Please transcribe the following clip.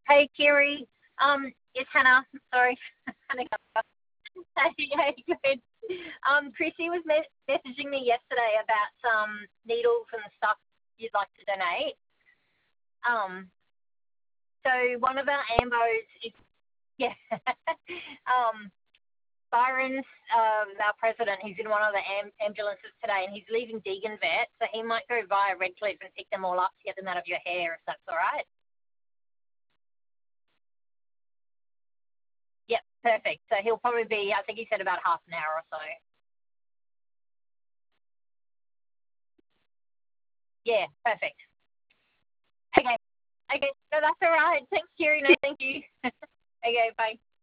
Hey, Kiri. It's Hannah. Sorry. Hannah. Hey, good. Chrissy was messaging me yesterday about some needles and stuff you'd like to donate. Um, so one of our ambos is, yeah. um, Byron's, our president, he's in one of the ambulances today, and he's leaving Deegan Vet, so he might go via Redcliffe and pick them all up to get them out of your hair, if that's all right. Yep, perfect. So he'll probably be, I think he said about half an hour or so. Yeah, perfect. Okay. Okay. No, that's all right. Thanks, Kiri. No, thank you. Okay, bye.